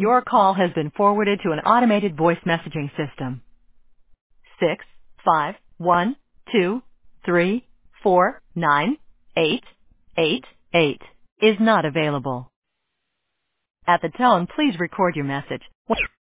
Your call has been forwarded to an automated voice messaging system. 65123498888 is not available. At the tone, please record your message.